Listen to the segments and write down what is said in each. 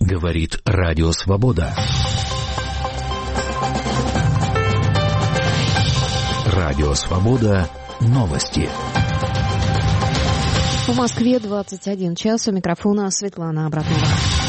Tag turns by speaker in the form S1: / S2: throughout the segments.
S1: Говорит Радио Свобода. Радио Свобода. Новости.
S2: В Москве 21 час. У микрофона Светлана Абратова.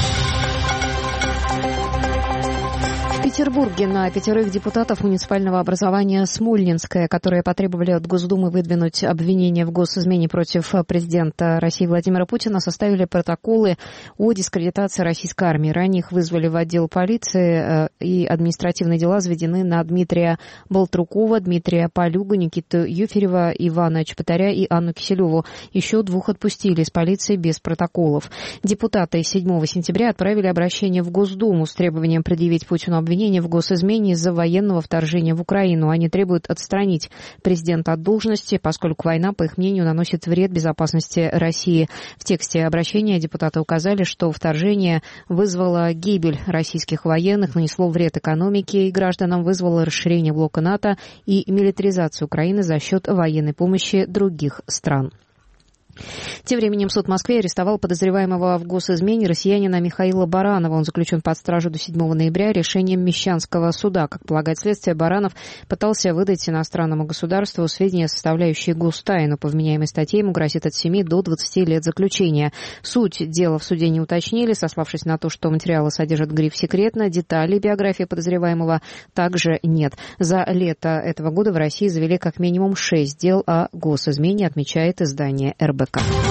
S2: В Петербурге на 5 депутатов муниципального образования Смольнинское, которые потребовали от Госдумы выдвинуть обвинение в госизмене против президента России Владимира Путина, составили протоколы о дискредитации российской армии. Ранее их вызвали в отдел полиции, и административные дела заведены на Дмитрия Болтрукова, Дмитрия Полюгу, Никиту Юферева, Ивана Чеботаря и Анну Киселеву. Еще 2 отпустили из полиции без протоколов. Депутаты 7 сентября отправили обращение в Госдуму с требованием предъявить Путину обвинение в госизмене из-за военного вторжения в Украину. Они требуют отстранить президента от должности, поскольку война, по их мнению, наносит вред безопасности России. В тексте обращения депутаты указали, что вторжение вызвало гибель российских военных, нанесло вред экономике и гражданам, вызвало расширение блока НАТО и милитаризацию Украины за счет военной помощи других стран. Тем временем суд в Москве арестовал подозреваемого в госизмене россиянина Михаила Баранова. Он заключен под стражу до 7 ноября решением Мещанского суда. Как полагает следствие, Баранов пытался выдать иностранному государству сведения, составляющие гостайну. По вменяемой статье ему грозит от 7 до 20 лет заключения. Суть дела в суде не уточнили, сославшись на то, что материалы содержат гриф «секретно», деталей биографии подозреваемого также нет. За лето этого года в России завели как минимум 6 дел о госизмене, отмечает издание РБК.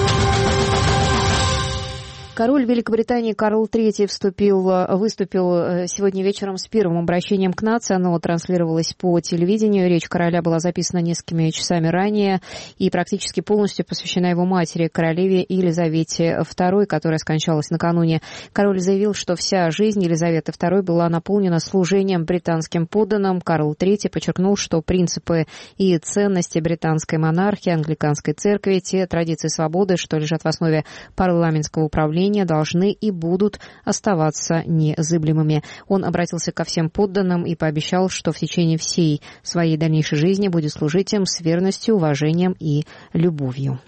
S2: Король Великобритании Карл III выступил сегодня вечером с первым обращением к нации. Оно транслировалось по телевидению. Речь короля была записана несколькими часами ранее и практически полностью посвящена его матери, королеве Елизавете II, которая скончалась накануне. Король заявил, что вся жизнь Елизаветы II была наполнена служением британским подданным. Карл III подчеркнул, что принципы и ценности британской монархии, англиканской церкви, те традиции свободы, что лежат в основе парламентского управления, должны и будут оставаться незыблемыми. Он обратился ко всем подданным и пообещал, что в течение всей своей дальнейшей жизни будет служить им с верностью, уважением и любовью.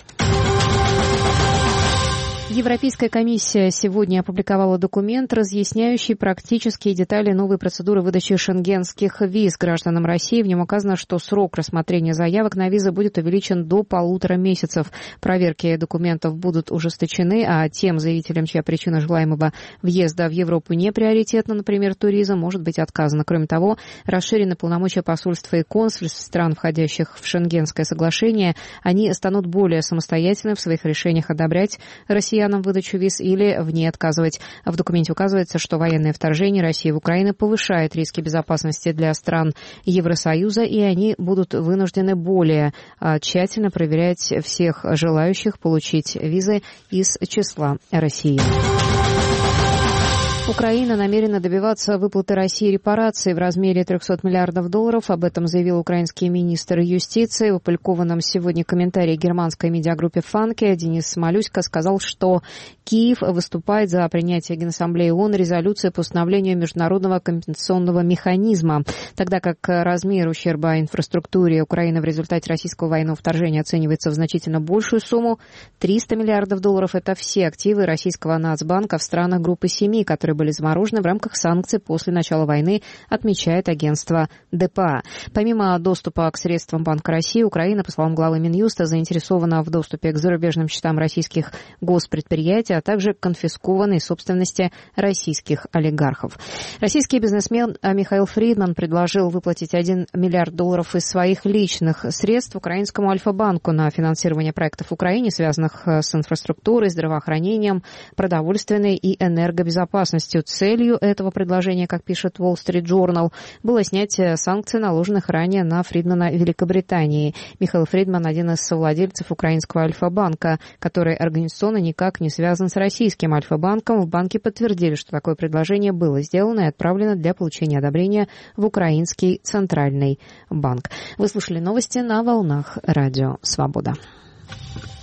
S2: Европейская комиссия сегодня опубликовала документ, разъясняющий практические детали новой процедуры выдачи шенгенских виз гражданам России. В нем указано, что срок рассмотрения заявок на визы будет увеличен до 1,5 месяцев. Проверки документов будут ужесточены, а тем заявителям, чья причина желаемого въезда в Европу не приоритетна, например, туризм, может быть отказано. Кроме того, расширены полномочия посольства и консульств стран, входящих в Шенгенское соглашение. Они станут более самостоятельны в своих решениях одобрять россиянам выдачу виз или в ней отказывать. В документе указывается, что военное вторжение России в Украину повышает риски безопасности для стран Евросоюза, и они будут вынуждены более тщательно проверять всех желающих получить визы из числа России. Украина намерена добиваться выплаты России репараций в размере $300 миллиардов. Об этом заявил украинский министр юстиции. В опубликованном сегодня комментарии германской медиагруппе «Фанке» Денис Малюська сказал, что Киев выступает за принятие Генассамблеи ООН резолюции по установлению международного компенсационного механизма, тогда как размер ущерба инфраструктуре Украины в результате российского военного вторжения оценивается в значительно большую сумму. $300 миллиардов – это все активы российского Нацбанка в странах группы 7, которые были заморожены в рамках санкций после начала войны, отмечает агентство ДПА. Помимо доступа к средствам Банка России, Украина, по словам главы Минюста, заинтересована в доступе к зарубежным счетам российских госпредприятий, а также к конфискованной собственности российских олигархов. Российский бизнесмен Михаил Фридман предложил выплатить $1 миллиард из своих личных средств украинскому Альфа-банку на финансирование проектов в Украине, связанных с инфраструктурой, здравоохранением, продовольственной и энергобезопасностью. Целью этого предложения, как пишет Wall Street Journal, было снятие санкций, наложенных ранее на Фридмана Великобритании. Михаил Фридман – один из совладельцев украинского Альфа-банка, который организационно никак не связан с российским Альфа-банком. В банке подтвердили, что такое предложение было сделано и отправлено для получения одобрения в Украинский Центральный банк. Вы слушали новости на волнах Радио Свобода.